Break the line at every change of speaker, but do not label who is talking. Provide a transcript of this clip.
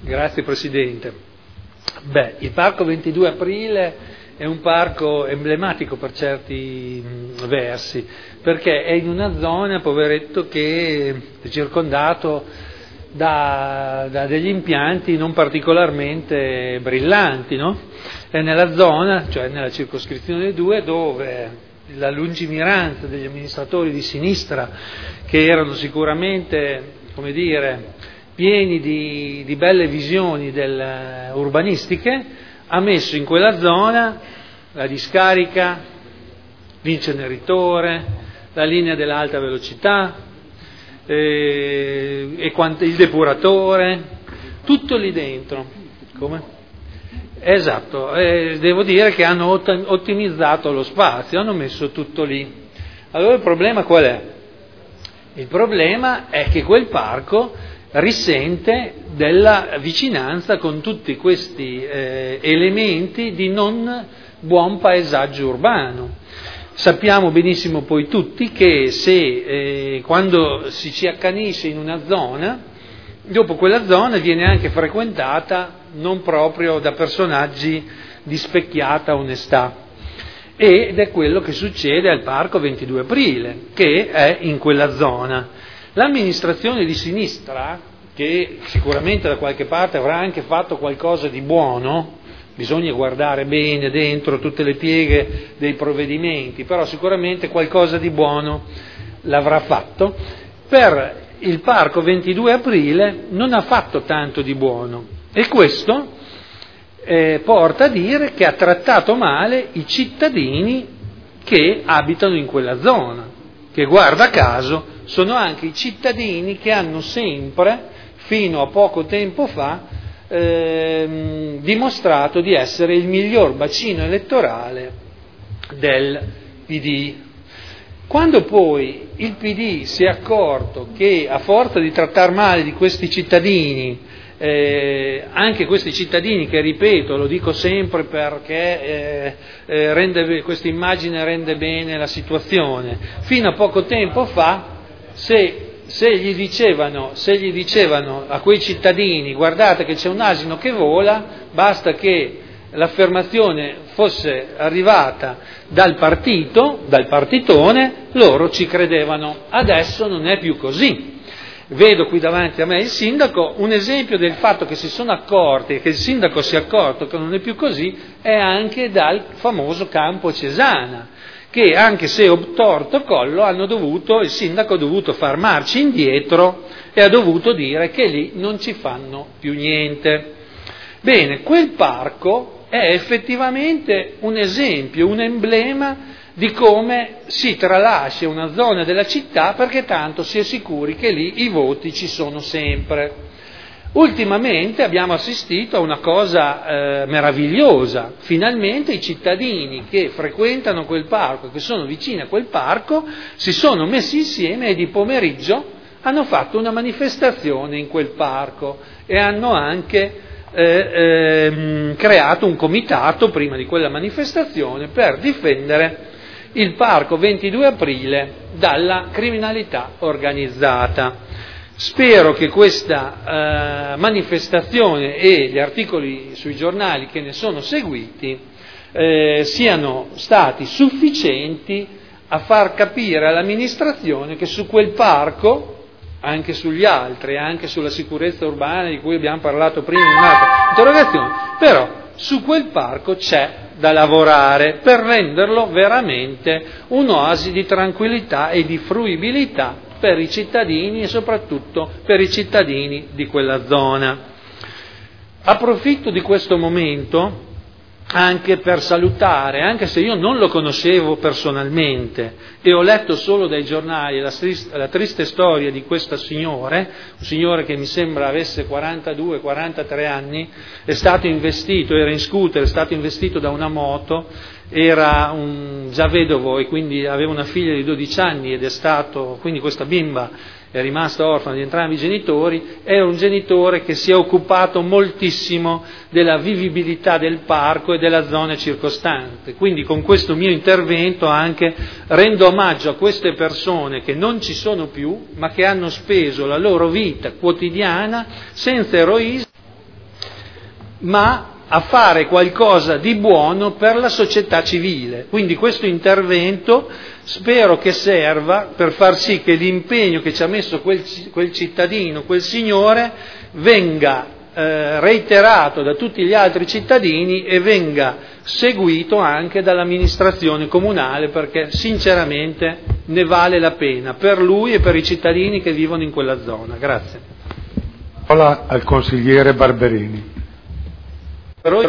Grazie Presidente. Il Parco 22 Aprile è un parco emblematico per certi versi, perché è in una zona, poveretto, che è circondato da degli impianti non particolarmente brillanti, no? È nella zona, cioè nella circoscrizione 2, dove la lungimiranza degli amministratori di sinistra, che erano sicuramente, come dire, pieni di belle visioni urbanistiche, ha messo in quella zona la discarica, l'inceneritore, la linea dell'alta velocità, il depuratore, tutto lì dentro. Come? Esatto, devo dire che hanno ottimizzato lo spazio, hanno messo tutto lì. Allora il problema qual è? Il problema è che quel parco risente della vicinanza con tutti questi elementi di non buon paesaggio urbano. Sappiamo benissimo poi tutti che quando ci accanisce in una zona, dopo quella zona viene anche frequentata non proprio da personaggi di specchiata onestà. Ed è quello che succede al Parco 22 Aprile, che è in quella zona. L'amministrazione di sinistra, che sicuramente da qualche parte avrà anche fatto qualcosa di buono, bisogna guardare bene dentro tutte le pieghe dei provvedimenti, però sicuramente qualcosa di buono l'avrà fatto, per il Parco 22 Aprile non ha fatto tanto di buono, e questo porta a dire che ha trattato male i cittadini che abitano in quella zona, che guarda caso sono anche i cittadini che hanno sempre, fino a poco tempo fa, dimostrato di essere il miglior bacino elettorale del PD. Quando poi il PD si è accorto che, a forza di trattare male di questi cittadini, anche questi cittadini che, ripeto, lo dico sempre perché questa immagine rende bene la situazione, fino a poco tempo fa, se gli dicevano a quei cittadini: guardate che c'è un asino che vola, basta che l'affermazione fosse arrivata dal partitone, loro ci credevano. Adesso non è più così. Vedo qui davanti a me il sindaco. Un esempio del fatto che si sono accorti, che il sindaco si è accorto che non è più così, è anche dal famoso campo Cesana, che, anche se obtorto collo, il sindaco ha dovuto far marcia indietro e ha dovuto dire che lì non ci fanno più niente. Bene, quel parco è effettivamente un esempio, un emblema di come si tralascia una zona della città, perché tanto si è sicuri che lì i voti ci sono sempre. Ultimamente abbiamo assistito a una cosa meravigliosa: finalmente i cittadini che frequentano quel parco, che sono vicini a quel parco, si sono messi insieme e di pomeriggio hanno fatto una manifestazione in quel parco e hanno anche creato un comitato prima di quella manifestazione per difendere il Parco 22 Aprile dalla criminalità organizzata. Spero che questa manifestazione e gli articoli sui giornali che ne sono seguiti siano stati sufficienti a far capire all'amministrazione che su quel parco, anche sugli altri, anche sulla sicurezza urbana di cui abbiamo parlato prima in un'altra interrogazione, però su quel parco c'è da lavorare per renderlo veramente un'oasi di tranquillità e di fruibilità per i cittadini e soprattutto per i cittadini di quella zona. Approfitto di questo momento anche per salutare, anche se io non lo conoscevo personalmente e ho letto solo dai giornali la triste storia di questo signore, un signore che mi sembra avesse 42-43 anni, era in scooter, è stato investito da una moto, era già vedovo e quindi aveva una figlia di 12 anni quindi questa bimba è rimasta orfana di entrambi i genitori. Era un genitore che si è occupato moltissimo della vivibilità del parco e della zona circostante, quindi con questo mio intervento anche rendo omaggio a queste persone che non ci sono più, ma che hanno speso la loro vita quotidiana senza eroismo ma a fare qualcosa di buono per la società civile. Quindi questo intervento spero che serva per far sì che l'impegno che ci ha messo quel cittadino, quel signore, venga reiterato da tutti gli altri cittadini e venga seguito anche dall'amministrazione comunale, perché sinceramente ne vale la pena per lui e per i cittadini che vivono in quella zona. Grazie.
Parola al consigliere Barberini.